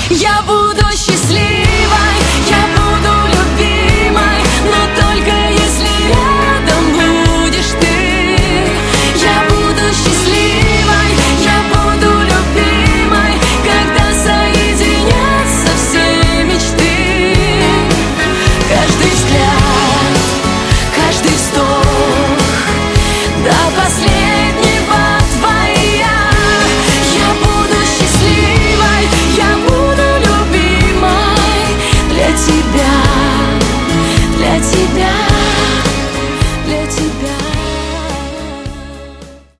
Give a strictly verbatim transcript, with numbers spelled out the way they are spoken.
Я буду счастливой, я буду любимой, но только если рядом будешь ты. Я буду счастливой, я буду любимой, когда соединятся все мечты. Каждый взгляд